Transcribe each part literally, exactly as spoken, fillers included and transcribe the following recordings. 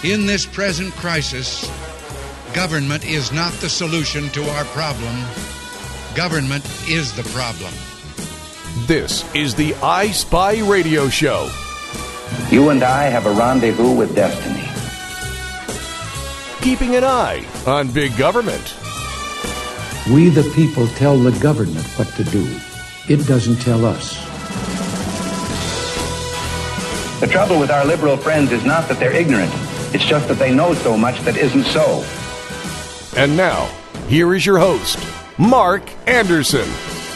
In this present crisis, government is not the solution to our problem. Government is the problem. This is the I Spy Radio Show. You and I have a rendezvous with destiny. Keeping an eye on big government. We the people tell the government what to do. It doesn't tell us. The trouble with our liberal friends is not that they're ignorant. It's just that they know so much that isn't so. And now, here is your host, Mark Anderson.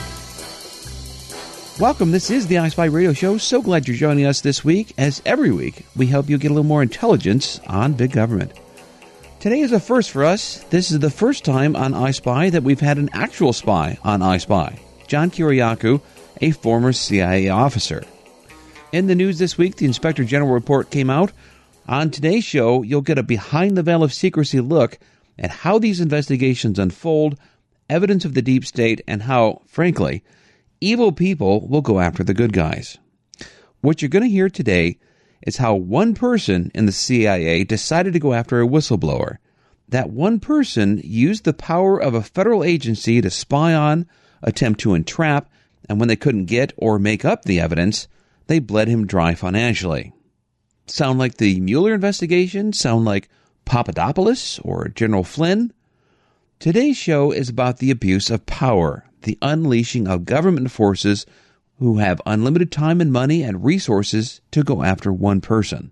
Welcome. This is the I Spy Radio Show. So glad you're joining us this week. As every week, we help you get a little more intelligence on big government. Today is a first for us. This is the first time on I Spy that we've had an actual spy on I Spy. John Kiriakou, a former C I A officer. In the news this week, the Inspector General report came out. On today's show, you'll get a behind-the-veil-of-secrecy look at how these investigations unfold, evidence of the deep state, and how, frankly, evil people will go after the good guys. What you're going to hear today is how one person in the C I A decided to go after a whistleblower. That one person used the power of a federal agency to spy on, attempt to entrap, and when they couldn't get or make up the evidence, they bled him dry financially. Sound like the Mueller investigation? Sound like Papadopoulos or General Flynn? Today's show is about the abuse of power, the unleashing of government forces who have unlimited time and money and resources to go after one person.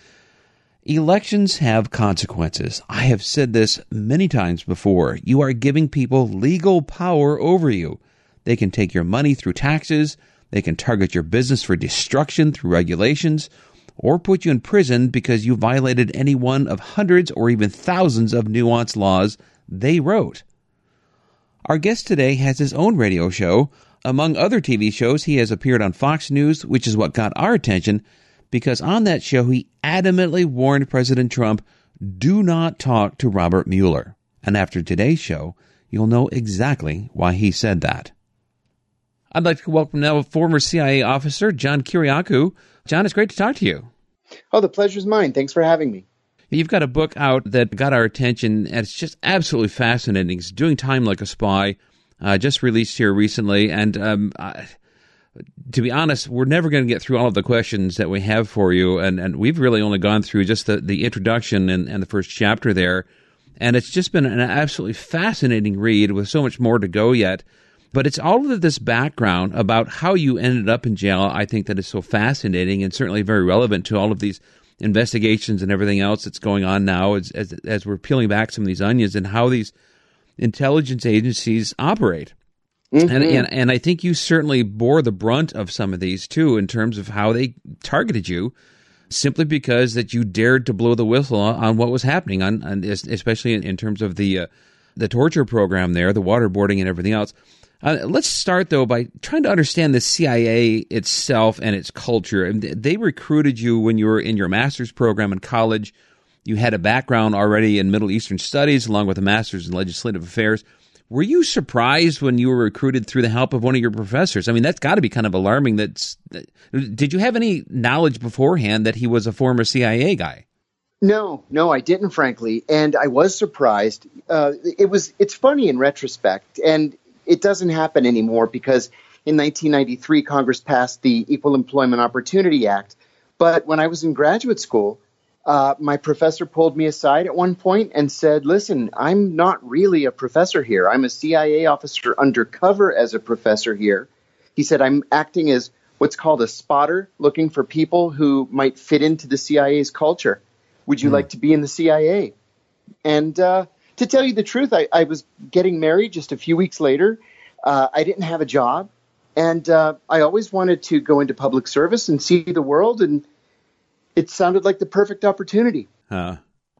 Elections have consequences. I have said this many times before. You are giving people legal power over you. They can take your money through taxes, they can target your business for destruction through regulations, or put you in prison because you violated any one of hundreds or even thousands of nuanced laws they wrote. Our guest today has his own radio show. Among other T V shows, he has appeared on Fox News, which is what got our attention, because on that show he adamantly warned President Trump, do not talk to Robert Mueller. And after today's show, you'll know exactly why he said that. I'd like to welcome now former C I A officer John Kiriakou. John, it's great to talk to you. Oh, the pleasure's mine. Thanks for having me. You've got a book out that got our attention, and it's just absolutely fascinating. It's Doing Time Like a Spy, uh, just released here recently. And um, uh, to be honest, we're never going to get through all of the questions that we have for you, and, and we've really only gone through just the, the introduction and, and the first chapter there. And it's just been an absolutely fascinating read with so much more to go yet. But it's all of this background about how you ended up in jail, I think, that is so fascinating and certainly very relevant to all of these investigations and everything else that's going on now as, as, as we're peeling back some of these onions and how these intelligence agencies operate. Mm-hmm. And, and and I think you certainly bore the brunt of some of these, too, in terms of how they targeted you, simply because that you dared to blow the whistle on what was happening, on, on especially in, in terms of the uh, the torture program there, the waterboarding and everything else. Uh, let's start, though, by trying to understand the C I A itself and its culture. They recruited you when you were in your master's program in college. You had a background already in Middle Eastern studies, along with a master's in legislative affairs. Were you surprised when you were recruited through the help of one of your professors? I mean, that's got to be kind of alarming. That's, did you have any knowledge beforehand that he was a former C I A guy? No, no, I didn't, frankly. And I was surprised. Uh, it was. It's funny in retrospect, and it doesn't happen anymore because in nineteen ninety-three, Congress passed the Equal Employment Opportunity Act. But when I was in graduate school, uh, my professor pulled me aside at one point and said, listen, I'm not really a professor here. I'm a C I A officer undercover as a professor here. He said, I'm acting as what's called a spotter, looking for people who might fit into the C I A's culture. Would you mm. like to be in the C I A? And uh to tell you the truth, I, I was getting married just a few weeks later. Uh, I didn't have a job, and uh, I always wanted to go into public service and see the world, and it sounded like the perfect opportunity. Uh,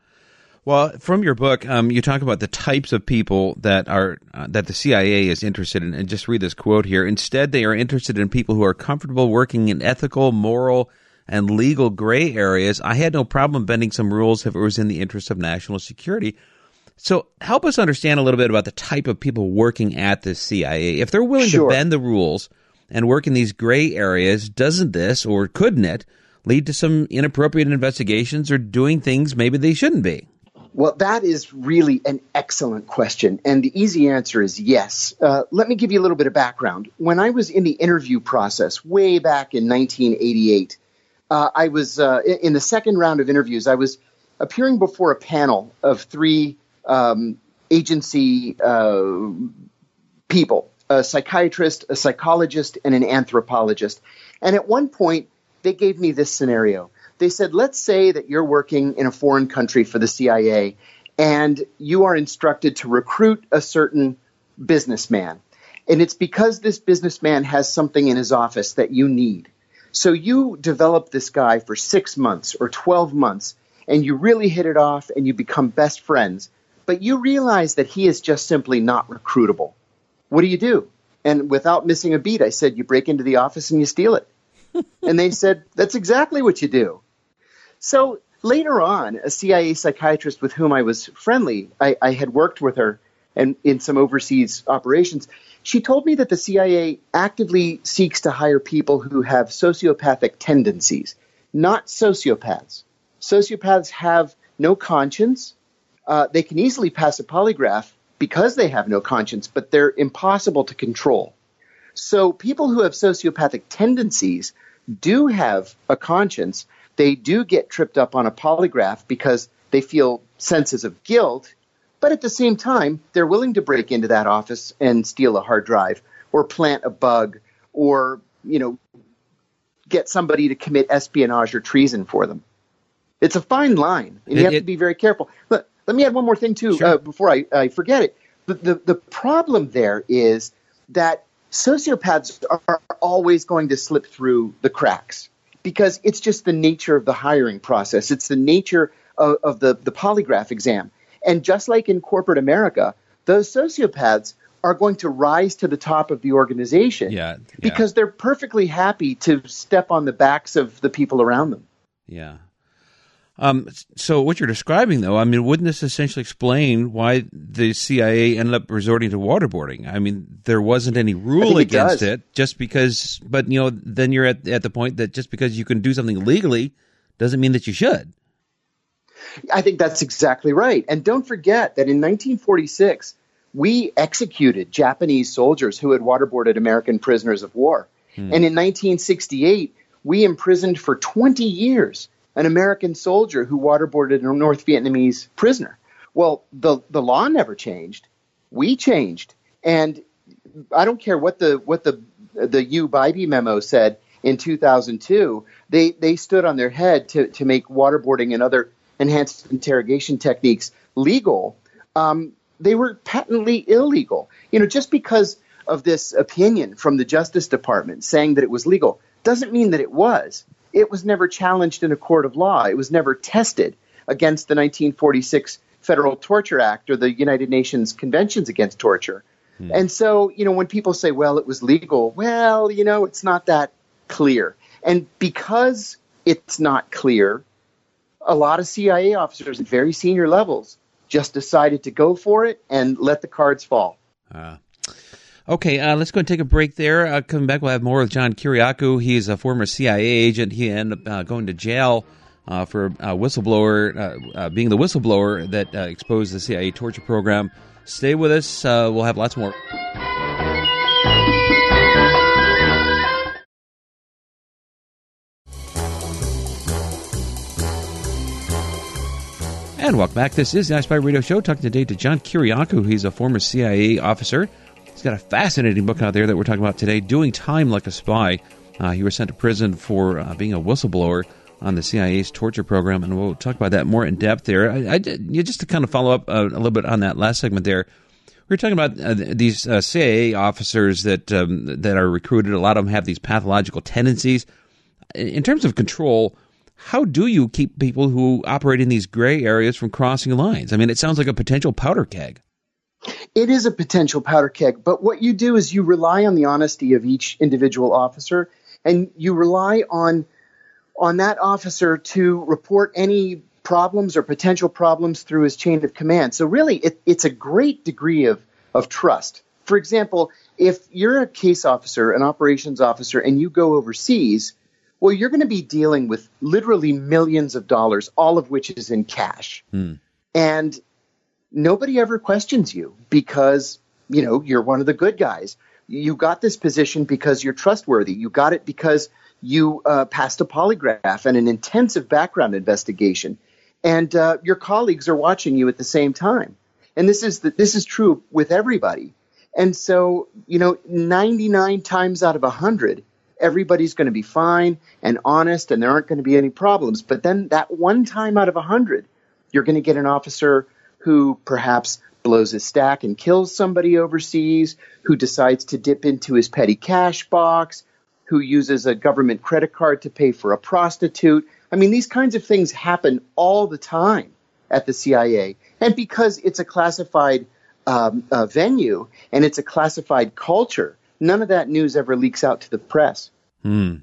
well, from your book, um, you talk about the types of people that are uh, that the C I A is interested in, and just read this quote here. Instead, they are interested in people who are comfortable working in ethical, moral, and legal gray areas. I had no problem bending some rules if it was in the interest of national security. So help us understand a little bit about the type of people working at the C I A. If they're willing sure. to bend the rules and work in these gray areas, doesn't this, or couldn't it, lead to some inappropriate investigations or doing things maybe they shouldn't be? Well, that is really an excellent question. And the easy answer is yes. Uh, let me give you a little bit of background. When I was in the interview process way back in nineteen eighty-eight, uh, I was uh, in the second round of interviews. I was appearing before a panel of three um, agency uh, people, a psychiatrist, a psychologist, and an anthropologist. And at one point, they gave me this scenario. They said, let's say that you're working in a foreign country for the C I A and you are instructed to recruit a certain businessman. And it's because this businessman has something in his office that you need. So you develop this guy for six months or twelve months and you really hit it off and you become best friends. But you realize that he is just simply not recruitable. What do you do? And without missing a beat, I said, you break into the office and you steal it. And they said, that's exactly what you do. So later on, a C I A psychiatrist with whom I was friendly, I, I had worked with her and in some overseas operations. She told me that the C I A actively seeks to hire people who have sociopathic tendencies, not sociopaths. Sociopaths have no conscience. Uh, they can easily pass a polygraph because they have no conscience, but they're impossible to control. So people who have sociopathic tendencies do have a conscience. They do get tripped up on a polygraph because they feel senses of guilt, but at the same time, they're willing to break into that office and steal a hard drive or plant a bug or, you know, get somebody to commit espionage or treason for them. It's a fine line, and you It- have it- to be very careful. Let, let me add one more thing, too, Sure. uh, before I, I forget it. The, the, the problem there is that sociopaths are always going to slip through the cracks because it's just the nature of the hiring process. It's the nature of, of the, the polygraph exam. And just like in corporate America, those sociopaths are going to rise to the top of the organization Yeah, yeah. because they're perfectly happy to step on the backs of the people around them. Yeah. Um, so what you're describing, though, I mean, wouldn't this essentially explain why the C I A ended up resorting to waterboarding? I mean, there wasn't any rule it against does. it just because, but, you know, then you're at, at the point that just because you can do something legally doesn't mean that you should. I think that's exactly right. And don't forget that in nineteen forty-six, we executed Japanese soldiers who had waterboarded American prisoners of war. Hmm. And in nineteen sixty-eight, we imprisoned for twenty years an American soldier who waterboarded a North Vietnamese prisoner. Well, the, the law never changed. We changed. And I don't care what the what the the U Bybee memo said in two thousand two. They they stood on their head to, to make waterboarding and other enhanced interrogation techniques legal. Um, they were patently illegal. You know, just because of this opinion from the Justice Department saying that it was legal doesn't mean that it was. It was never challenged in a court of law. It was never tested against the nineteen forty-six Federal Torture Act or the United Nations Conventions Against Torture. Hmm. And so, you know, when people say, well, it was legal, well, you know, it's not that clear. And because it's not clear, a lot of C I A officers at very senior levels just decided to go for it and let the cards fall. Uh, okay, uh, let's go and take a break there. Uh, coming back, we'll have more with John Kiriakou. He's a former C I A agent. He ended up uh, going to jail uh, for a whistleblower, uh, uh, being the whistleblower that uh, exposed the C I A torture program. Stay with us. Uh, we'll have lots more. And welcome back. This is the iSpy Radio Show. Talking today to John Kiriakou. He's a former C I A officer. He's got a fascinating book out there that we're talking about today, Doing Time Like a Spy. Uh, he was sent to prison for uh, being a whistleblower on the C I A's torture program, and we'll talk about that more in depth there. I, I, just to kind of follow up uh, a little bit on that last segment there, we were talking about uh, these uh, C I A officers that um, that are recruited. A lot of them have these pathological tendencies. In terms of control, how do you keep people who operate in these gray areas from crossing lines? I mean, it sounds like a potential powder keg. It is a potential powder keg, but what you do is you rely on the honesty of each individual officer, and you rely on on that officer to report any problems or potential problems through his chain of command. So really, it, it's a great degree of, of trust. For example, if you're a case officer, an operations officer, and you go overseas, well, you're going to be dealing with literally millions of dollars, all of which is in cash. Hmm. And nobody ever questions you because, you know, you're one of the good guys. You got this position because you're trustworthy. You got it because you uh, passed a polygraph and an intensive background investigation. And uh, your colleagues are watching you at the same time. And this is the, this is true with everybody. And so, you know, ninety-nine times out of one hundred, everybody's going to be fine and honest and there aren't going to be any problems. But then that one time out of one hundred, you're going to get an officer who perhaps blows his stack and kills somebody overseas, who decides to dip into his petty cash box, who uses a government credit card to pay for a prostitute. I mean, these kinds of things happen all the time at the C I A. And because it's a classified um, uh, venue and it's a classified culture, none of that news ever leaks out to the press. Hmm.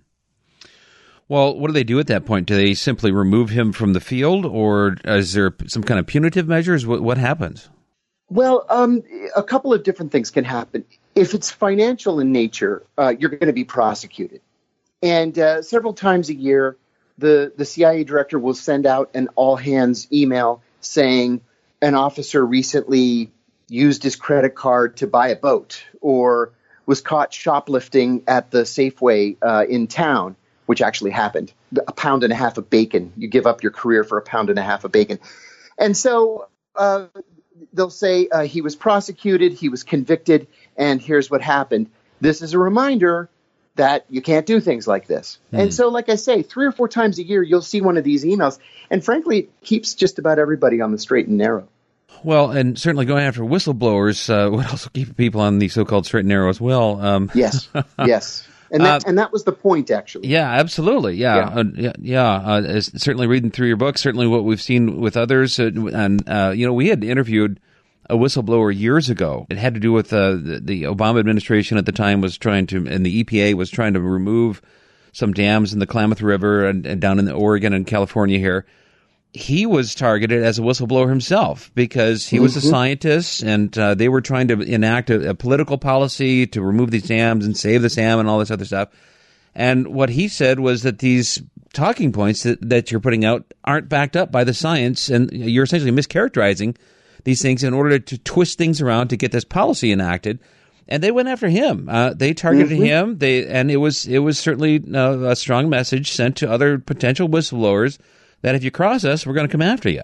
Well, what do they do at that point? Do they simply remove him from the field, or is there some kind of punitive measures? What, what happens? Well, um, a couple of different things can happen. If it's financial in nature, uh, you're going to be prosecuted. And uh, several times a year, the, the C I A director will send out an all-hands email saying an officer recently used his credit card to buy a boat or was caught shoplifting at the Safeway uh, in town, which actually happened. A pound and a half of bacon. You give up your career for a pound and a half of bacon. And so uh, they'll say uh, he was prosecuted, he was convicted, and here's what happened. This is a reminder that you can't do things like this. Mm. And so, like I say, three or four times a year, you'll see one of these emails. And frankly, it keeps just about everybody on the straight and narrow. Well, and certainly going after whistleblowers uh, would also keep people on the so-called straight and narrow as well. Um, yes, yes. And that, uh, and that was the point, actually. Yeah, absolutely. Yeah, yeah. Uh, yeah, yeah. Uh, certainly reading through your book, certainly what we've seen with others. Uh, and, uh, you know, we had interviewed a whistleblower years ago. It had to do with uh, the, the Obama administration at the time was trying to, and the E P A was trying to remove some dams in the Klamath River and, and down in the Oregon and California here. He was targeted as a whistleblower himself because he was mm-hmm. a scientist, and uh, they were trying to enact a, a political policy to remove these dams and save the salmon and all this other stuff. And what he said was that these talking points that, that you're putting out aren't backed up by the science, and you're essentially mischaracterizing these things in order to twist things around to get this policy enacted. And they went after him. Uh, they targeted mm-hmm. him. They and it was it was certainly uh, a strong message sent to other potential whistleblowers that if you cross us, we're going to come after you.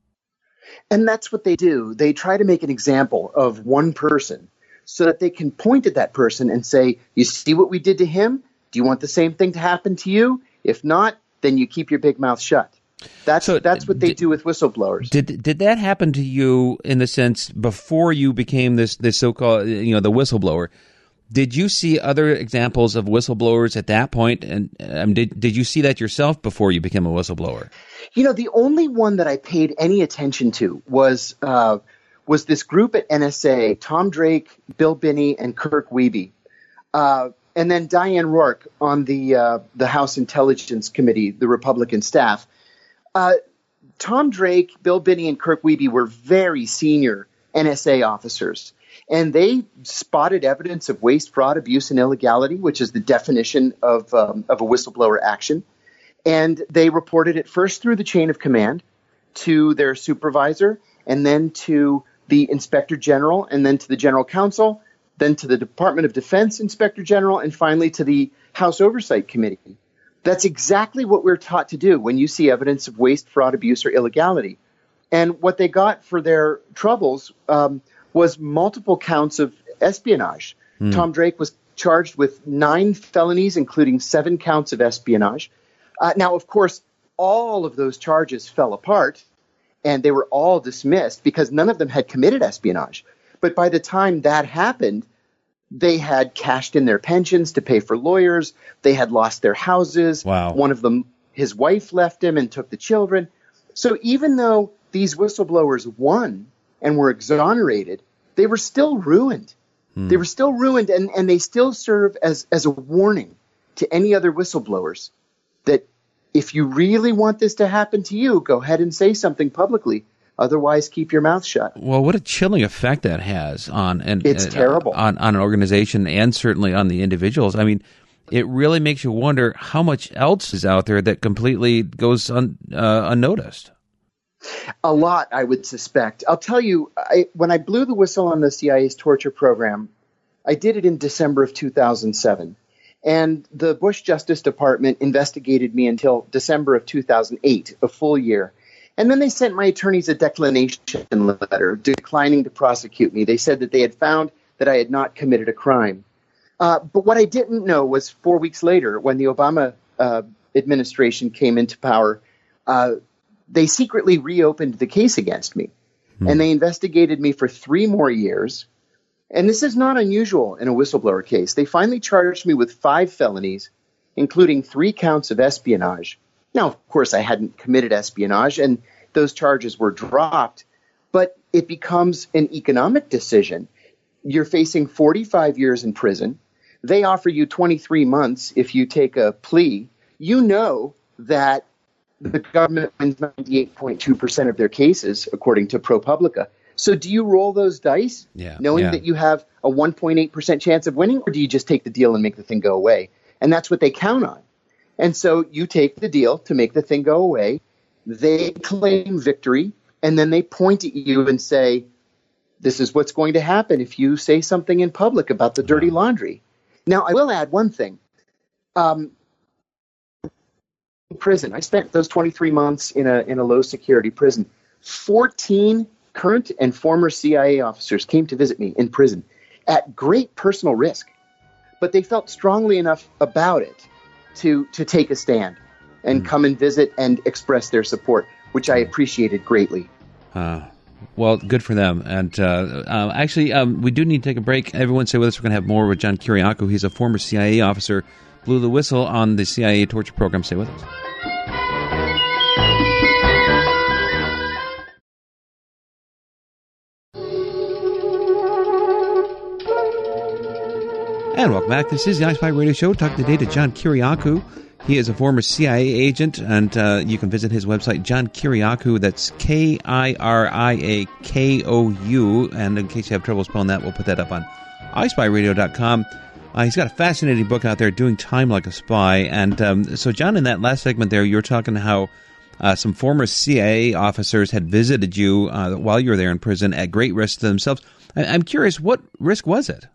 And that's what they do. They try to make an example of one person so that they can point at that person and say, you see what we did to him? Do you want the same thing to happen to you? If not, then you keep your big mouth shut. That's so that's what they did, do with whistleblowers. Did did that happen to you in the sense before you became this this so-called, you know, the whistleblower? Did you see other examples of whistleblowers at that point? And um, did did you see that yourself before you became a whistleblower? You know, the only one that I paid any attention to was uh, was this group at N S A, Tom Drake, Bill Binney, and Kirk Wiebe. Uh, and then Diane Rourke on the uh, the House Intelligence Committee, the Republican staff. Uh, Tom Drake, Bill Binney, and Kirk Wiebe were very senior N S A officers. And they spotted evidence of waste, fraud, abuse, and illegality, which is the definition of um, of a whistleblower action. And they reported it first through the chain of command to their supervisor, and then to the inspector general, and then to the general counsel, then to the Department of Defense inspector general, and finally to the House Oversight Committee. That's exactly what we're taught to do when you see evidence of waste, fraud, abuse, or illegality. And what they got for their troubles um, was multiple counts of espionage. Mm. Tom Drake was charged with nine felonies, including seven counts of espionage. Uh, now, of course, all of those charges fell apart, and they were all dismissed because none of them had committed espionage. But by the time that happened, they had cashed in their pensions to pay for lawyers. They had lost their houses. Wow. One of them, his wife left him and took the children. So even though these whistleblowers won and were exonerated, they were still ruined. Hmm. They were still ruined, and, and they still serve as, as a warning to any other whistleblowers that if you really want this to happen to you, go ahead and say something publicly. Otherwise, keep your mouth shut. Well, what a chilling effect that has on and it's uh, terrible on, on an organization and certainly on the individuals. I mean, it really makes you wonder how much else is out there that completely goes un, uh, unnoticed. A lot, I would suspect. I'll tell you, I, when I blew the whistle on the C I A's torture program, I did it in December of two thousand seven. And the Bush Justice Department investigated me until December of two thousand eight, a full year. And then they sent my attorneys a declination letter declining to prosecute me. They said that they had found that I had not committed a crime. Uh, but what I didn't know was four weeks later, when the Obama uh, administration came into power, uh, they secretly reopened the case against me. Hmm. And they investigated me for three more years. And this is not unusual in a whistleblower case. They finally charged me with five felonies, including three counts of espionage. Now, of course, I hadn't committed espionage, and those charges were dropped. But it becomes an economic decision. You're facing forty-five years in prison. They offer you twenty-three months if you take a plea. You know that the government wins ninety-eight point two percent of their cases, according to ProPublica. So do you roll those dice, yeah, knowing yeah. that you have a one point eight percent chance of winning, or do you just take the deal and make the thing go away? And that's what they count on. And so you take the deal to make the thing go away. They claim victory, and then they point at you and say, this is what's going to happen if you say something in public about the dirty laundry. Now, I will add one thing. Um, in prison, I spent those twenty-three months in a in a low-security prison. fourteen current and former C I A officers came to visit me in prison at great personal risk. But they felt strongly enough about it to to take a stand and mm. come and visit and express their support, which I appreciated greatly. Uh, well, good for them. And uh, uh, actually, um, we do need to take a break. Everyone stay with us. We're going to have more with John Kiriakou. He's a former C I A officer, blew the whistle on the C I A torture program. Stay with us. And welcome back. This is the iSpy Radio Show. Talking today to John Kiriakou. He is a former C I A agent, and uh, you can visit his website, John Kiriakou. That's K I R I A K O U. And in case you have trouble spelling that, we'll put that up on i spy radio dot com. Uh, he's got a fascinating book out there, Doing Time Like a Spy. And um, so, John, in that last segment there, you were talking how uh, some former C I A officers had visited you uh, while you were there in prison at great risk to themselves. I- I'm curious, what risk was it?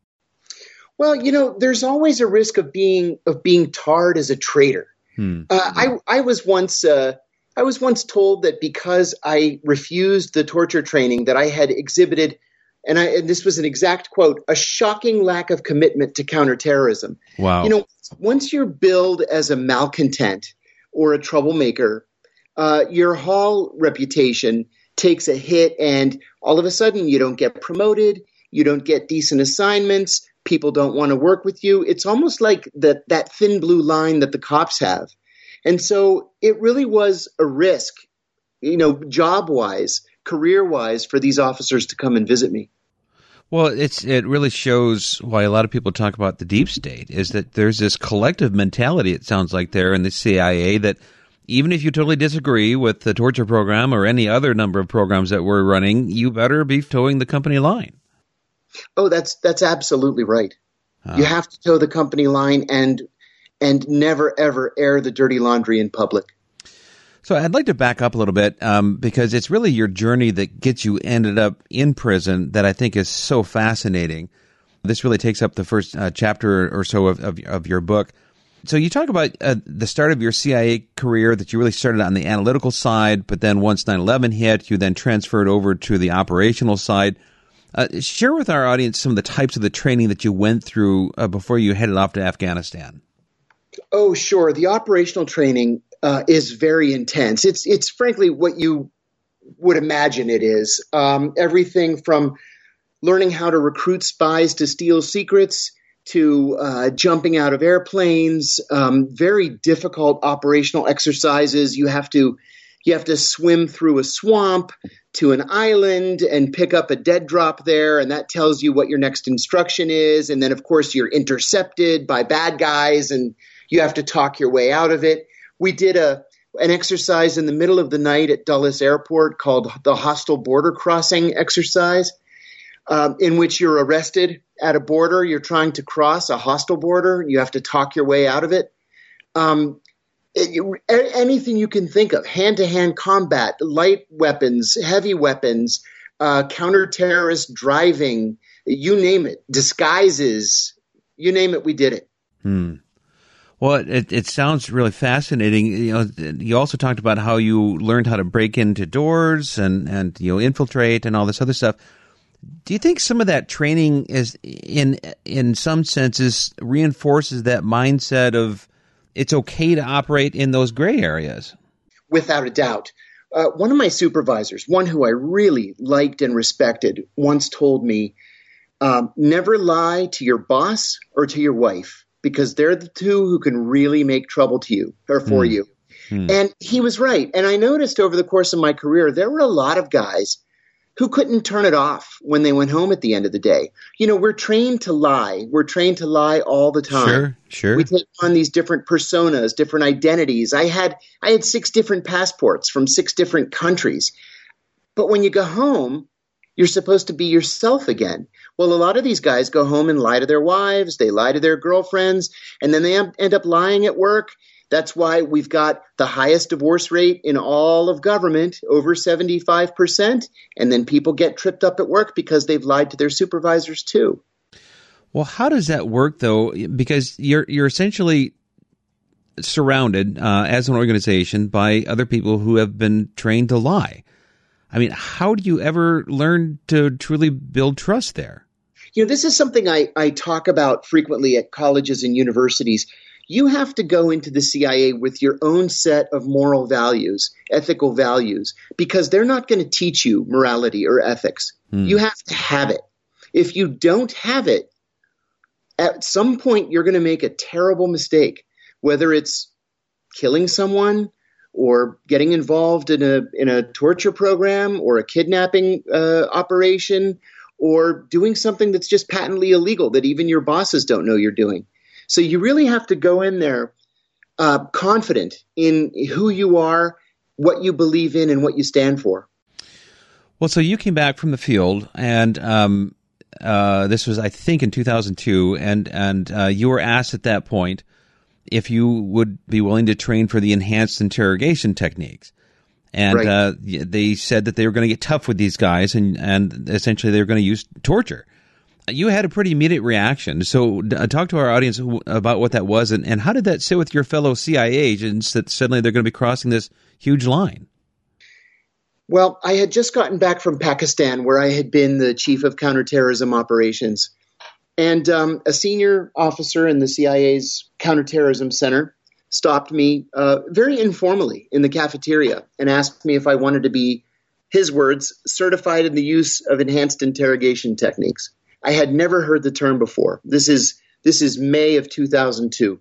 Well, you know, there's always a risk of being of being tarred as a traitor. Hmm. Uh, I I was once uh, I was once told that because I refused the torture training, that I had exhibited, and, I, and this was an exact quote, a shocking lack of commitment to counterterrorism. Wow. You know, once you're billed as a malcontent or a troublemaker, uh, your hall reputation takes a hit, and all of a sudden you don't get promoted, you don't get decent assignments. People don't want to work with you. It's almost like that that thin blue line that the cops have. And so it really was a risk, you know, job-wise, career-wise, for these officers to come and visit me. Well, it's it really shows why a lot of people talk about the deep state, is that there's this collective mentality, it sounds like, there in the C I A, that even if you totally disagree with the torture program or any other number of programs that we're running, you better be towing the company line. Oh, that's that's absolutely right. Uh, you have to toe the company line and and never, ever air the dirty laundry in public. So I'd like to back up a little bit um, because it's really your journey that gets you ended up in prison that I think is so fascinating. This really takes up the first uh, chapter or so of, of, of your book. So you talk about uh, the start of your C I A career, that you really started on the analytical side, but then once nine eleven hit, you then transferred over to the operational side. Uh, share with our audience some of the types of the training that you went through uh, before you headed off to Afghanistan. Oh, sure. The operational training uh, is very intense. It's it's frankly what you would imagine it is. Um, everything from learning how to recruit spies to steal secrets to uh, jumping out of airplanes. Um, very difficult operational exercises. You have to you have to swim through a swamp to an island and pick up a dead drop there, and that tells you what your next instruction is. And then, of course, you're intercepted by bad guys, and you have to talk your way out of it. We did a an exercise in the middle of the night at Dulles Airport called the Hostile Border Crossing exercise. um, in which you're arrested at a border. You're trying to cross a hostile border. You have to talk your way out of it. Um, it you, anything you can think of, hand-to-hand combat, light weapons, heavy weapons, uh, counter-terrorist driving, you name it, disguises, you name it, we did it. Hmm. Well, it, it sounds really fascinating. You know, you also talked about how you learned how to break into doors and, and you know infiltrate and all this other stuff. Do you think some of that training is, in in some senses, reinforces that mindset of it's okay to operate in those gray areas? Without a doubt. Uh, one of my supervisors, one who I really liked and respected, once told me, um, never lie to your boss or to your wife, because they're the two who can really make trouble to you or for mm. you. Mm. And he was right. And I noticed over the course of my career, there were a lot of guys who couldn't turn it off when they went home at the end of the day. You know, we're trained to lie. We're trained to lie all the time. Sure, sure. We take on these different personas, different identities. I had I had six different passports from six different countries. But when you go home, you're supposed to be yourself again. Well, a lot of these guys go home and lie to their wives, they lie to their girlfriends, and then they end up lying at work. That's why we've got the highest divorce rate in all of government, over seventy-five percent, and then people get tripped up at work because they've lied to their supervisors too. Well, how does that work, though? Because you're you're essentially surrounded uh, as an organization by other people who have been trained to lie. I mean, how do you ever learn to truly build trust there? You know, this is something I, I talk about frequently at colleges and universities. You have to go into the C I A with your own set of moral values, ethical values, because they're not going to teach you morality or ethics. Hmm. You have to have it. If you don't have it, at some point you're going to make a terrible mistake, whether it's killing someone or getting involved in a in a torture program or a kidnapping uh, operation or doing something that's just patently illegal that even your bosses don't know you're doing. So you really have to go in there uh, confident in who you are, what you believe in, and what you stand for. Well, so you came back from the field, and um, uh, this was, I think, in two thousand two, and, and uh, you were asked at that point if you would be willing to train for the enhanced interrogation techniques. And right. uh, they said that they were going to get tough with these guys, and, and essentially they were going to use torture. You had a pretty immediate reaction. So uh, talk to our audience about what that was, and, and how did that sit with your fellow C I A agents that suddenly they're going to be crossing this huge line? Well, I had just gotten back from Pakistan, where I had been the chief of counterterrorism operations. And um, a senior officer in the C I A's counterterrorism center stopped me uh, very informally in the cafeteria and asked me if I wanted to be, his words, certified in the use of enhanced interrogation techniques. I had never heard the term before. This is this is May of two thousand two.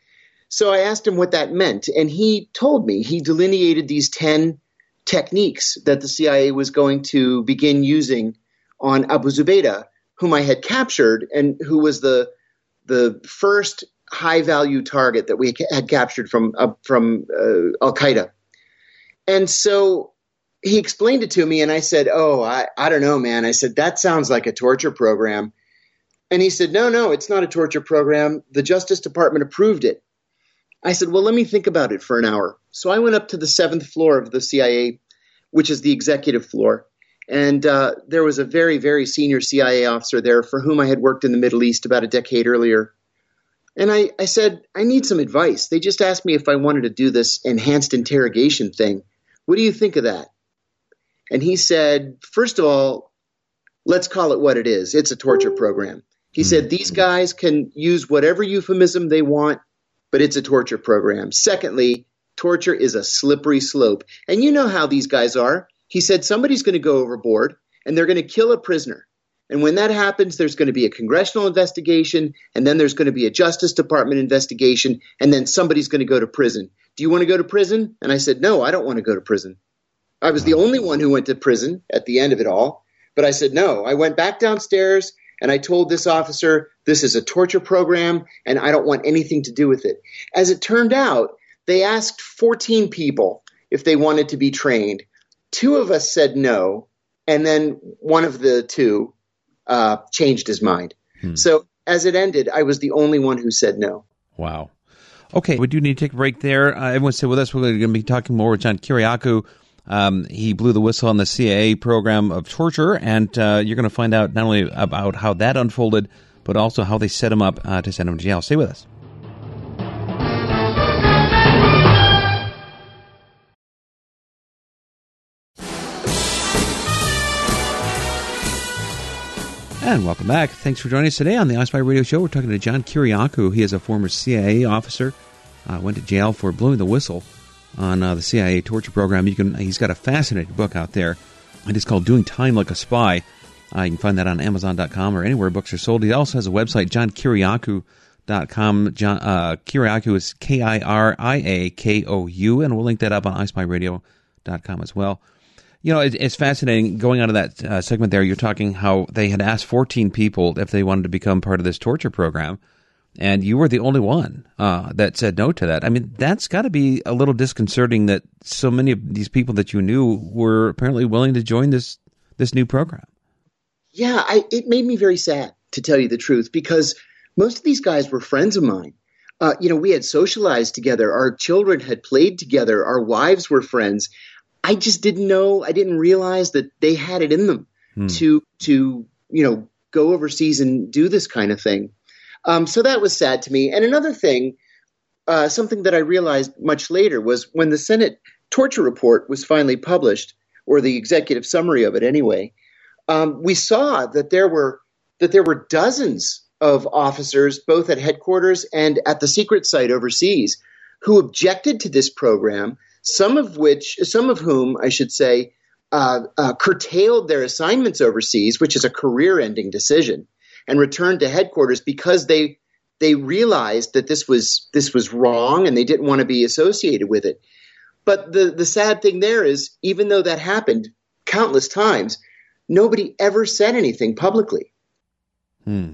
So I asked him what that meant, and he told me. He delineated these ten techniques that the C I A was going to begin using on Abu Zubaydah, whom I had captured and who was the the first high-value target that we had captured from uh, from uh, Al-Qaeda. And so he explained it to me, and I said, oh, I, I don't know, man. I said, that sounds like a torture program. And he said, no, no, it's not a torture program. The Justice Department approved it. I said, well, let me think about it for an hour. So I went up to the seventh floor of the C I A, which is the executive floor. And uh, there was a very, very senior C I A officer there for whom I had worked in the Middle East about a decade earlier. And I, I said, I need some advice. They just asked me if I wanted to do this enhanced interrogation thing. What do you think of that? And he said, first of all, let's call it what it is. It's a torture program. He said, these guys can use whatever euphemism they want, but it's a torture program. Secondly, torture is a slippery slope. And you know how these guys are. He said, somebody's going to go overboard and they're going to kill a prisoner. And when that happens, there's going to be a congressional investigation, and then there's going to be a Justice Department investigation, and then somebody's going to go to prison. Do you want to go to prison? And I said, no, I don't want to go to prison. I was the only one who went to prison at the end of it all. But I said, no, I went back downstairs and I told this officer, this is a torture program and I don't want anything to do with it. As it turned out, they asked fourteen people if they wanted to be trained. Two of us said no. And then one of the two uh, changed his mind. Hmm. So as it ended, I was the only one who said no. Wow. Okay, we do need to take a break there. Uh, everyone stay with us. We're going to be talking more with John Kiriakou. Um, he blew the whistle on the C I A program of torture, and uh, you're going to find out not only about how that unfolded, but also how they set him up uh, to send him to jail. Stay with us. And welcome back. Thanks for joining us today on the I Spy Radio Show. We're talking to John Kiriakou. He is a former C I A officer. Uh, went to jail for blowing the whistle on uh, the C I A torture program. You can. He's got a fascinating book out there. It is called Doing Time Like a Spy. Uh, you can find that on Amazon dot com or anywhere books are sold. He also has a website, John Kiriakou dot com. John, uh, Kiriakou is K I R I A K O U, and we'll link that up on I Spy Radio dot com as well. You know, it, it's fascinating. Going on to that uh, segment there, you're talking how they had asked fourteen people if they wanted to become part of this torture program, and you were the only one uh, that said no to that. I mean, that's got to be a little disconcerting that so many of these people that you knew were apparently willing to join this this new program. Yeah, I, it made me very sad, to tell you the truth, because most of these guys were friends of mine. Uh, you know, we had socialized together. Our children had played together. Our wives were friends. I just didn't know, I didn't realize that they had it in them hmm. to, to, you know, go overseas and do this kind of thing. Um, so that was sad to me. And another thing, uh, something that I realized much later was when the Senate torture report was finally published, or the executive summary of it anyway, um, we saw that there were, that there were dozens of officers, both at headquarters and at the secret site overseas, who objected to this program. Some of which, some of whom, I should say, uh, uh, curtailed their assignments overseas, which is a career-ending decision, and returned to headquarters because they they realized that this was this was wrong and they didn't want to be associated with it. But the the sad thing there is, even though that happened countless times, nobody ever said anything publicly. Hmm.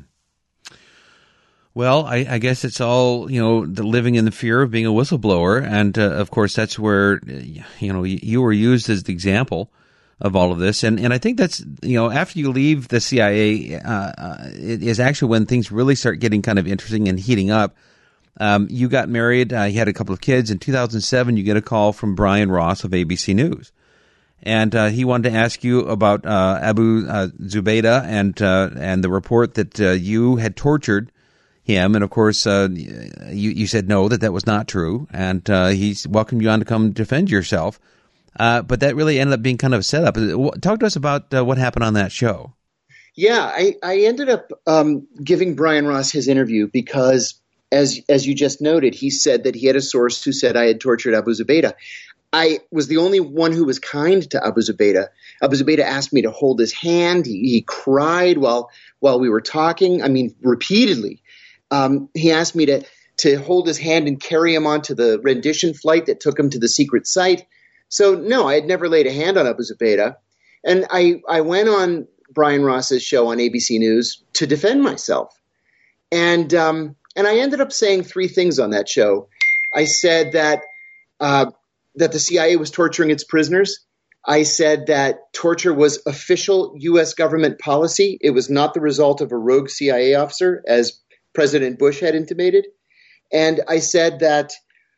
Well, I, I guess it's all, you know, the living in the fear of being a whistleblower. And, uh, of course, that's where, you know, you were used as the example of all of this. And and I think that's, you know, after you leave the C I A, uh, uh, it is actually when things really start getting kind of interesting and heating up. Um, you got married. Uh, you had a couple of kids. In two thousand seven, you get a call from Brian Ross of A B C News. And uh, he wanted to ask you about uh, Abu uh, Zubaydah and, uh, and the report that uh, you had tortured him, and of course, uh, you, you said no, that that was not true, and uh, he's welcomed you on to come defend yourself. Uh, but that really ended up being kind of a setup. Talk to us about uh, what happened on that show. Yeah, I, I ended up um, giving Brian Ross his interview because, as as you just noted, he said that he had a source who said I had tortured Abu Zubaydah. I was the only one who was kind to Abu Zubaydah. Abu Zubaydah asked me to hold his hand. He, he cried while while we were talking. I mean, repeatedly. Um, he asked me to, to hold his hand and carry him onto the rendition flight that took him to the secret site. So, no, I had never laid a hand on Abu Zubaydah. And I, I went on Brian Ross's show on A B C News to defend myself. And um, and I ended up saying three things on that show. I said that uh, that the C I A was torturing its prisoners. I said that torture was official U S government policy. It was not the result of a rogue C I A officer, as President Bush had intimated. And I said that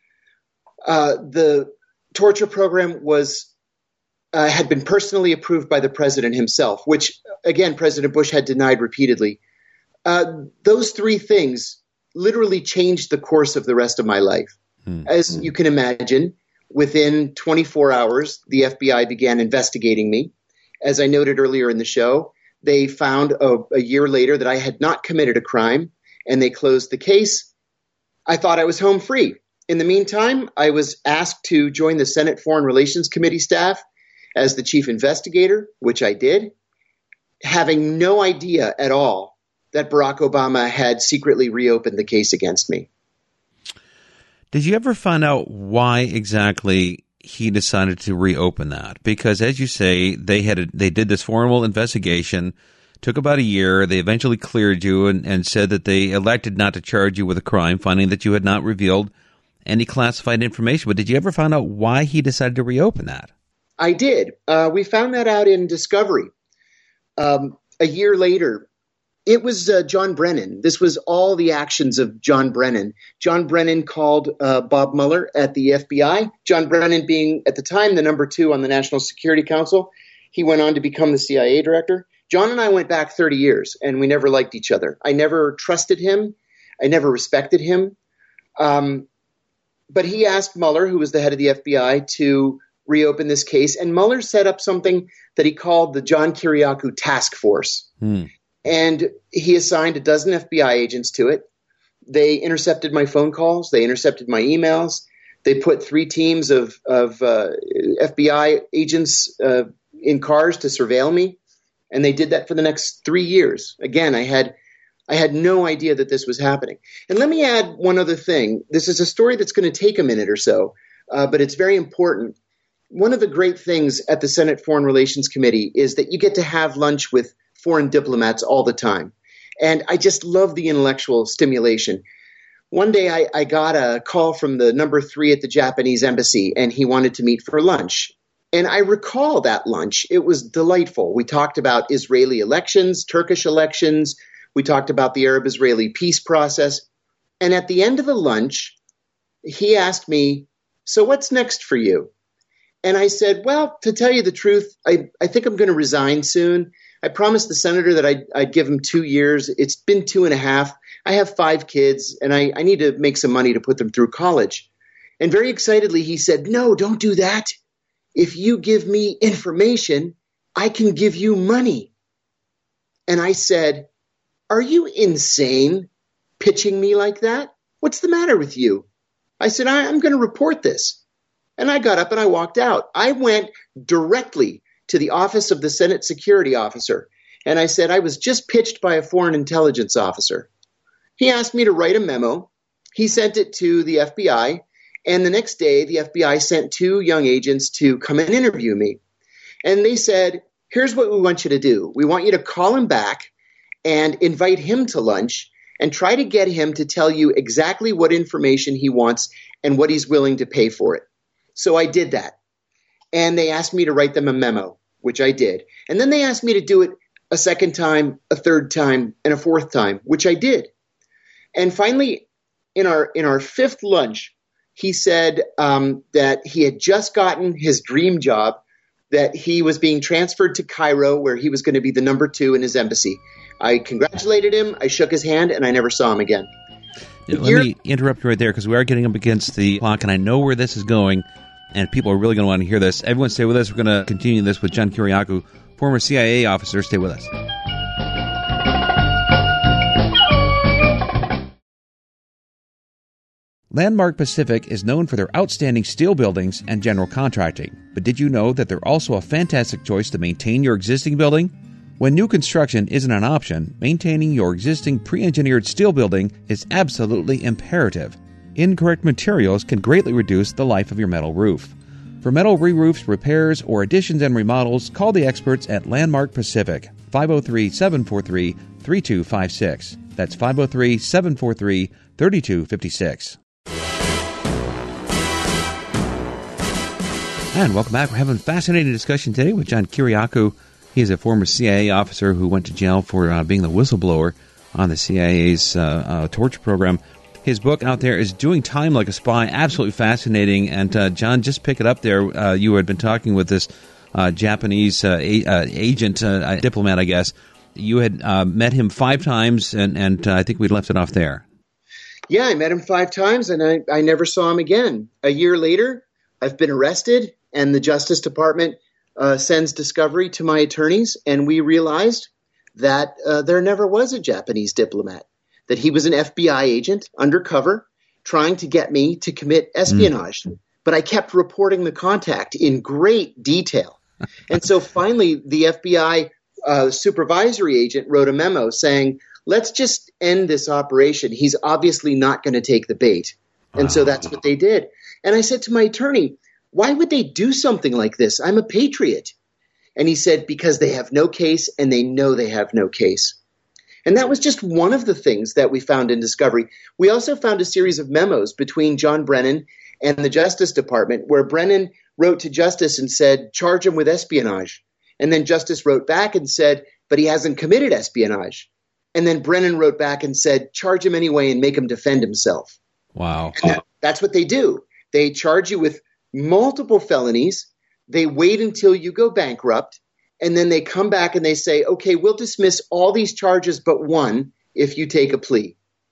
uh, the torture program was uh, had been personally approved by the president himself, which, again, President Bush had denied repeatedly. Uh, those three things literally changed the course of the rest of my life. Hmm. As you can imagine, within twenty-four hours, the F B I began investigating me. As I noted earlier in the show, they found a, a year later that I had not committed a crime, and they closed the case. I thought I was home free. In the meantime, I was asked to join the Senate Foreign Relations Committee staff as the chief investigator, which I did, having no idea at all that Barack Obama had secretly reopened the case against me. Did you ever find out why exactly he decided to reopen that? Because, as you say, they had a, they did this formal investigation. Took about a year. They eventually cleared you and, and said that they elected not to charge you with a crime, finding that you had not revealed any classified information. But did you ever find out why he decided to reopen that? I did. Uh, we found that out in discovery. Um, a year later, it was uh, John Brennan. This was all the actions of John Brennan. John Brennan called uh, Bob Mueller at the F B I. John Brennan being, at the time, the number two on the National Security Council. He went on to become the C I A director. John and I went back thirty years, and we never liked each other. I never trusted him. I never respected him. Um, but he asked Mueller, who was the head of the F B I, to reopen this case. And Mueller set up something that he called the John Kiriakou Task Force. Hmm. And he assigned a dozen F B I agents to it. They intercepted my phone calls. They intercepted my emails. They put three teams of, of uh, F B I agents uh, in cars to surveil me. And they did that for the next three years. Again, I had I had no idea that this was happening. And let me add one other thing. This is a story that's going to take a minute or so, uh, but it's very important. One of the great things at the Senate Foreign Relations Committee is that you get to have lunch with foreign diplomats all the time. And I just love the intellectual stimulation. One day I, I got a call from the number three at the Japanese embassy, and he wanted to meet for lunch. And I recall that lunch. It was delightful. We talked about Israeli elections, Turkish elections. We talked about the Arab-Israeli peace process. And at the end of the lunch, he asked me, "So what's next for you?" And I said, well, to tell you the truth, I, I think I'm going to resign soon. I promised the senator that I'd, I'd give him two years. It's been two and a half. I have five kids, and I, I need to make some money to put them through college. And very excitedly, he said, "No, don't do that. If you give me information, I can give you money." And I said, "Are you insane pitching me like that? What's the matter with you?" I said, I, I'm going to report this. And I got up and I walked out. I went directly to the office of the Senate Security Officer. And I said, I was just pitched by a foreign intelligence officer. He asked me to write a memo. He sent it to the F B I. And the next day, the F B I sent two young agents to come and interview me. And they said, here's what we want you to do. We want you to call him back and invite him to lunch and try to get him to tell you exactly what information he wants and what he's willing to pay for it. So I did that. And they asked me to write them a memo, which I did. And then they asked me to do it a second time, a third time, and a fourth time, which I did. And finally, in our in our fifth lunch, he said um, that he had just gotten his dream job, that he was being transferred to Cairo, where he was going to be the number two in his embassy. I congratulated him, I shook his hand, and I never saw him again. Yeah, let me interrupt you right there, because we are getting up against the clock, and I know where this is going, and people are really going to want to hear this. Everyone stay with us. We're going to continue this with John Kiriakou, former C I A officer. Stay with us. Landmark Pacific is known for their outstanding steel buildings and general contracting. But did you know that they're also a fantastic choice to maintain your existing building? When new construction isn't an option, maintaining your existing pre-engineered steel building is absolutely imperative. Incorrect materials can greatly reduce the life of your metal roof. For metal re-roofs, repairs, or additions and remodels, call the experts at Landmark Pacific, five oh three, seven four three, three two five six. That's five oh three, seven four three, three two five six. And welcome back. We're having a fascinating discussion today with John Kiriakou. He is a former C I A officer who went to jail for uh, being the whistleblower on the C I A's uh, uh, torture program. His book out there is Doing Time Like a Spy. Absolutely fascinating. And uh, John, just pick it up there. Uh, you had been talking with this uh, Japanese uh, a- uh, agent, uh, diplomat, I guess. You had uh, met him five times, and, and uh, I think we left it off there. Yeah, I met him five times, and I, I never saw him again. A year later, I've been arrested, and the Justice Department uh, sends discovery to my attorneys, and we realized that uh, there never was a Japanese diplomat, that he was an F B I agent undercover trying to get me to commit espionage. Mm. But I kept reporting the contact in great detail. And so finally, the F B I uh, supervisory agent wrote a memo saying, let's just end this operation. He's obviously not going to take the bait. And so that's what they did. And I said to my attorney, why would they do something like this? I'm a patriot. And he said, because they have no case and they know they have no case. And that was just one of the things that we found in discovery. We also found a series of memos between John Brennan and the Justice Department where Brennan wrote to Justice and said, charge him with espionage. And then Justice wrote back and said, but he hasn't committed espionage. And then Brennan wrote back and said, charge him anyway and make him defend himself. Wow. And that, that's what they do. They charge you with multiple felonies. They wait until you go bankrupt. And then they come back and they say, okay, we'll dismiss all these charges but one if you take a plea.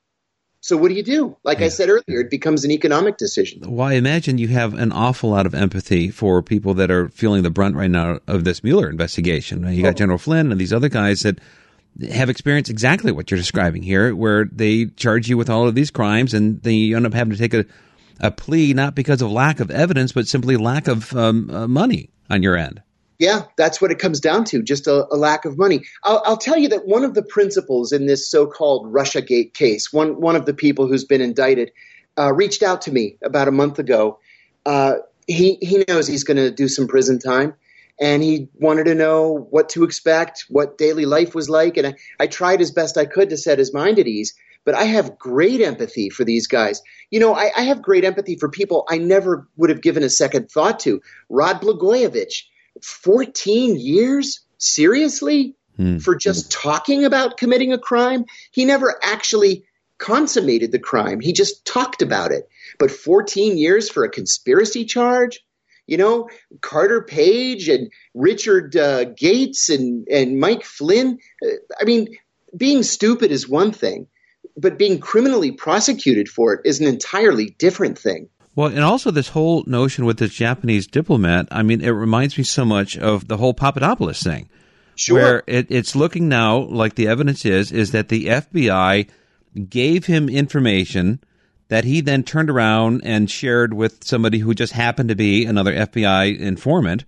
So what do you do? Like yeah. I said earlier, it becomes an economic decision. Well, I imagine you have an awful lot of empathy for people that are feeling the brunt right now of this Mueller investigation. You got oh. General Flynn and these other guys that have experienced exactly what you're describing here, where they charge you with all of these crimes and then you end up having to take a, a plea, not because of lack of evidence, but simply lack of um, uh, money on your end. Yeah, that's what it comes down to, just a, a lack of money. I'll, I'll tell you that one of the principals in this so-called Russiagate case, one one of the people who's been indicted, uh, reached out to me about a month ago. Uh, he, he knows he's going to do some prison time, and he wanted to know what to expect, what daily life was like. And I, I tried as best I could to set his mind at ease, but I have great empathy for these guys. You know, I, I have great empathy for people I never would have given a second thought to. Rod Blagojevich. fourteen years? Seriously? Hmm. For just talking about committing a crime? He never actually consummated the crime. He just talked about it. But fourteen years for a conspiracy charge? You know, Carter Page and Richard uh, Gates and, and Mike Flynn. Uh, I mean, being stupid is one thing, but being criminally prosecuted for it is an entirely different thing. Well, and also this whole notion with this Japanese diplomat, I mean, it reminds me so much of the whole Papadopoulos thing. Sure. Where it, it's looking now like the evidence is, is that the F B I gave him information that he then turned around and shared with somebody who just happened to be another F B I informant.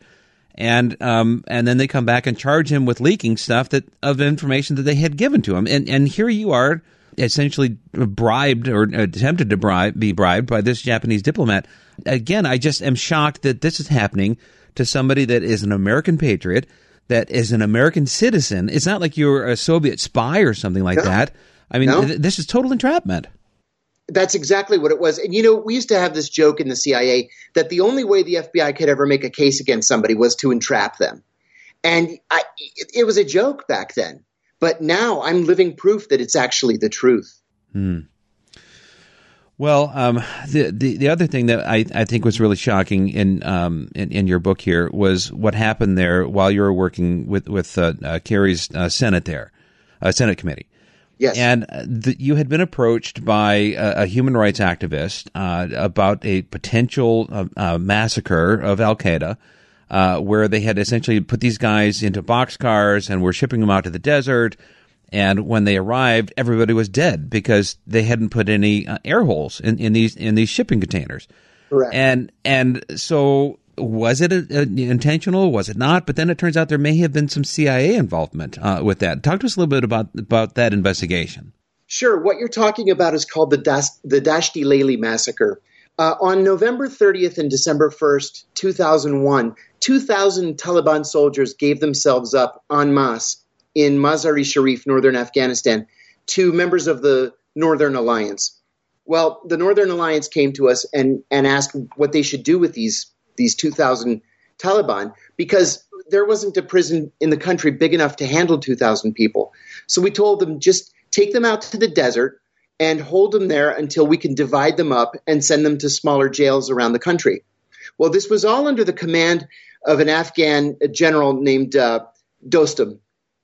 And um, and then they come back and charge him with leaking stuff that of information that they had given to him. And, and here you are, essentially bribed or attempted to bribe, be bribed by this Japanese diplomat. Again, I just am shocked that this is happening to somebody that is an American patriot, that is an American citizen. It's not like you're a Soviet spy or something like no. that. I mean, no. th- this is total entrapment. That's exactly what it was. And, you know, we used to have this joke in the C I A that the only way the F B I could ever make a case against somebody was to entrap them. And I, it, it was a joke back then. But now I'm living proof that it's actually the truth. Hmm. Well, um, the, the the other thing that I, I think was really shocking in, um, in in your book here was what happened there while you were working with with uh, uh, Kerry's uh, Senate there, uh, Senate committee. Yes. And the, you had been approached by a, a human rights activist uh, about a potential uh, uh, massacre of Al-Qaeda. Uh, where they had essentially put these guys into boxcars and were shipping them out to the desert. And when they arrived, everybody was dead because they hadn't put any uh, air holes in, in these in these shipping containers. Correct. And and so was it a, a, intentional? Was it not? But then it turns out there may have been some C I A involvement uh, with that. Talk to us a little bit about about that investigation. Sure. What you're talking about is called the Das- the Dashti Leili massacre. Uh, on November thirtieth and December first, two thousand one, two thousand Taliban soldiers gave themselves up en masse in Mazar-e-Sharif, northern Afghanistan, to members of the Northern Alliance. Well, the Northern Alliance came to us and, and asked what they should do with these, these two thousand Taliban, because there wasn't a prison in the country big enough to handle two thousand people. So we told them, just take them out to the desert and hold them there until we can divide them up and send them to smaller jails around the country. Well, this was all under the command of an Afghan general named uh, Dostum,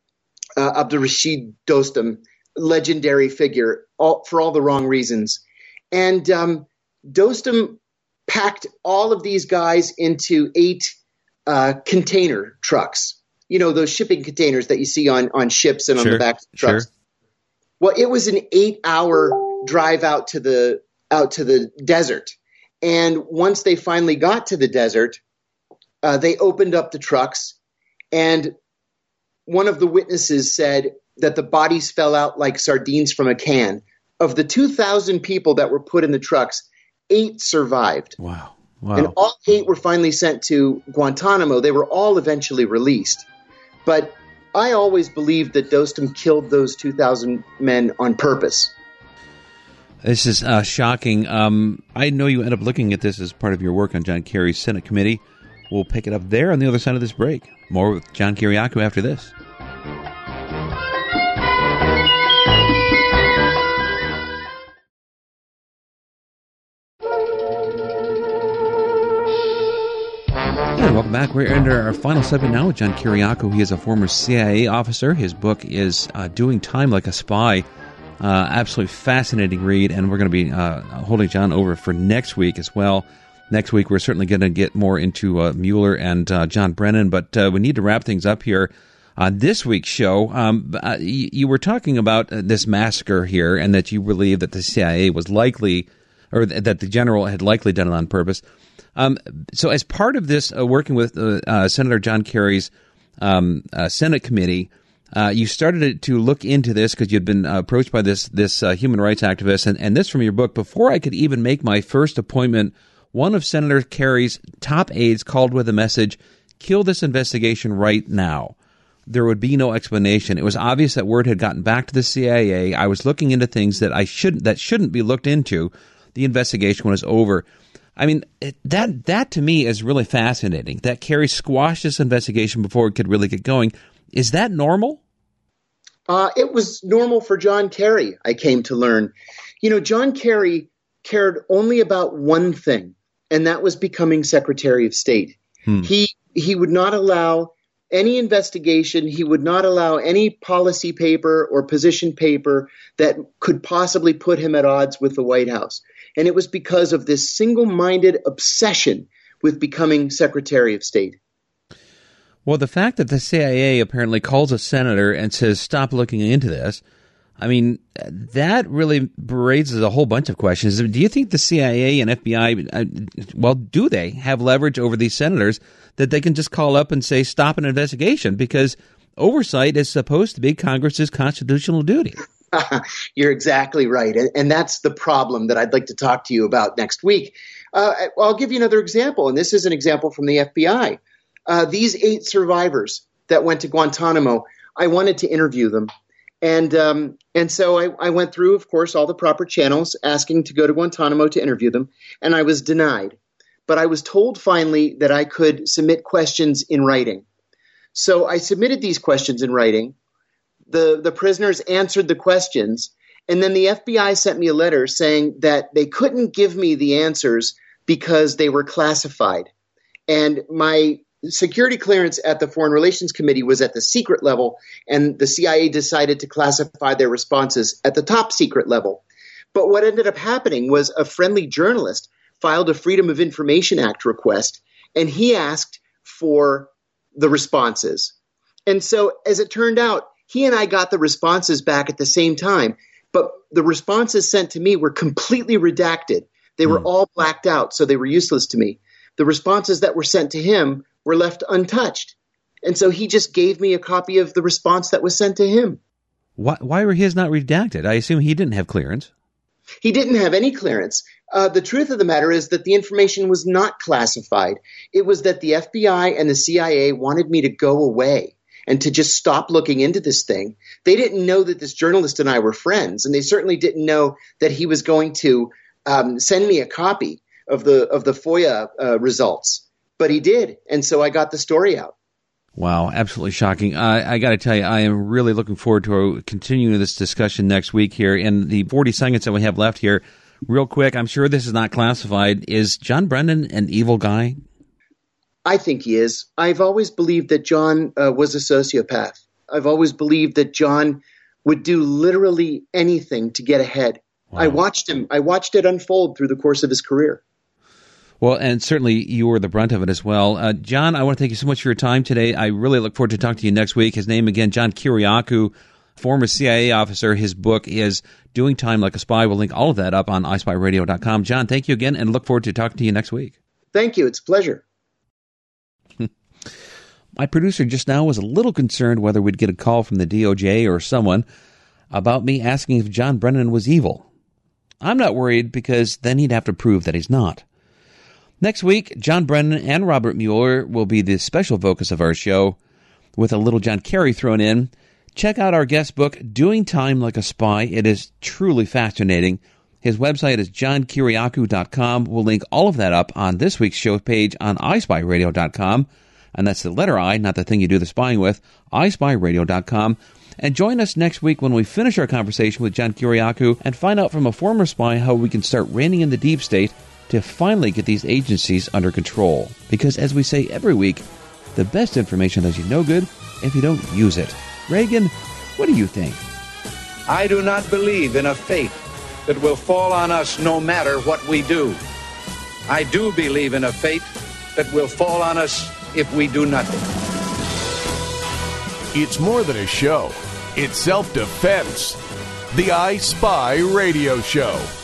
uh, Abdul Rashid Dostum, legendary figure, all, for all the wrong reasons. And um, Dostum packed all of these guys into eight uh, container trucks. You know, those shipping containers that you see on, on ships and on sure, the backs of trucks. Sure. Well, it was an eight-hour drive out to the out to the desert, and once they finally got to the desert, uh, they opened up the trucks, and one of the witnesses said that the bodies fell out like sardines from a can. Of the two thousand people that were put in the trucks, eight survived. Wow! Wow! And all eight were finally sent to Guantanamo. They were all eventually released, but I always believed that Dostum killed those two thousand men on purpose. This is uh, shocking. Um, I know you end up looking at this as part of your work on John Kerry's Senate committee. We'll pick it up there on the other side of this break. More with John Kiriakou after this. welcome back. We're into our final segment now with John Kiriakou. He is a former C I A officer. His book is uh, Doing Time Like a Spy. Uh, absolutely fascinating read, and we're going to be uh, holding John over for next week as well. Next week, we're certainly going to get more into uh, Mueller and uh, John Brennan, but uh, we need to wrap things up here on this week's show. Um, uh, you, you were talking about uh, this massacre here, and that you believe that the C I A was likely, or th- that the general had likely done it on purpose. Um, so as part of this, uh, working with uh, uh, Senator John Kerry's um, uh, Senate committee, uh, you started to look into this because you'd been uh, approached by this this uh, human rights activist, and, and this from your book. Before I could even make my first appointment, one of Senator Kerry's top aides called with a message, "Kill this investigation right now." There would be no explanation. It was obvious that word had gotten back to the C I A. I was looking into things that I shouldn't that shouldn't be looked into. The investigation was over. I mean, it, that that to me is really fascinating, that Kerry squashed this investigation before it could really get going. Is that normal? Uh, it was normal for John Kerry, I came to learn. You know, John Kerry cared only about one thing, and that was becoming Secretary of State. Hmm. He he would not allow any investigation. He would not allow any policy paper or position paper that could possibly put him at odds with the White House. And it was because of this single-minded obsession with becoming Secretary of State. Well, the fact that the C I A apparently calls a senator and says, stop looking into this, I mean, that really raises a whole bunch of questions. Do you think the C I A and F B I, well, do they have leverage over these senators that they can just call up and say, stop an investigation? Because oversight is supposed to be Congress's constitutional duty. You're exactly right. And, and that's the problem that I'd like to talk to you about next week. Uh, I'll give you another example, and this is an example from the F B I. Uh, these eight survivors that went to Guantanamo, I wanted to interview them. And um, and so I, I went through, of course, all the proper channels asking to go to Guantanamo to interview them, and I was denied. But I was told finally that I could submit questions in writing. So I submitted these questions in writing. The, the prisoners answered the questions, and then the F B I sent me a letter saying that they couldn't give me the answers because they were classified. And my security clearance at the Foreign Relations Committee was at the secret level, and the C I A decided to classify their responses at the top secret level. But what ended up happening was a friendly journalist filed a Freedom of Information Act request, and he asked for the responses. And so, as it turned out, he and I got the responses back at the same time, but the responses sent to me were completely redacted. They were mm. all blacked out, so they were useless to me. The responses that were sent to him were left untouched. And so he just gave me a copy of the response that was sent to him. Why, why were his not redacted? I assume he didn't have clearance. He didn't have any clearance. Uh, the truth of the matter is that the information was not classified. It was that the F B I and the C I A wanted me to go away and to just stop looking into this thing. They didn't know that this journalist and I were friends, and they certainly didn't know that he was going to um, send me a copy of the of the FOIA uh, results. But he did, and so I got the story out. Wow, absolutely shocking. I, I got to tell you, I am really looking forward to continuing this discussion next week here. In the forty seconds that we have left here, real quick, I'm sure this is not classified. Is John Brennan an evil guy? I think he is. I've always believed that John uh, was a sociopath. I've always believed that John would do literally anything to get ahead. Wow. I watched him. I watched it unfold through the course of his career. Well, and certainly you were the brunt of it as well. Uh, John, I want to thank you so much for your time today. I really look forward to talking to you next week. His name again, John Kiriakou, former C I A officer. His book is Doing Time Like a Spy. We'll link all of that up on i spy radio dot com. John, thank you again, and look forward to talking to you next week. Thank you. It's a pleasure. My producer just now was a little concerned whether we'd get a call from the D O J or someone about me asking if John Brennan was evil. I'm not worried because then he'd have to prove that he's not. Next week, John Brennan and Robert Mueller will be the special focus of our show, with a little John Kerry thrown in. Check out our guest book, Doing Time Like a Spy. It is truly fascinating. His website is john kiriakou dot com. We'll link all of that up on this week's show page on i spy radio dot com. And that's the letter I, not the thing you do the spying with, i spy radio dot com. And join us next week when we finish our conversation with John Kiriakou and find out from a former spy how we can start reining in the deep state to finally get these agencies under control. Because, as we say every week, the best information does you no good if you don't use it. Reagan, what do you think? I do not believe in a fate that will fall on us no matter what we do. I do believe in a fate that will fall on us if we do nothing. It's more than a show. It's self-defense. The I Spy Radio Show.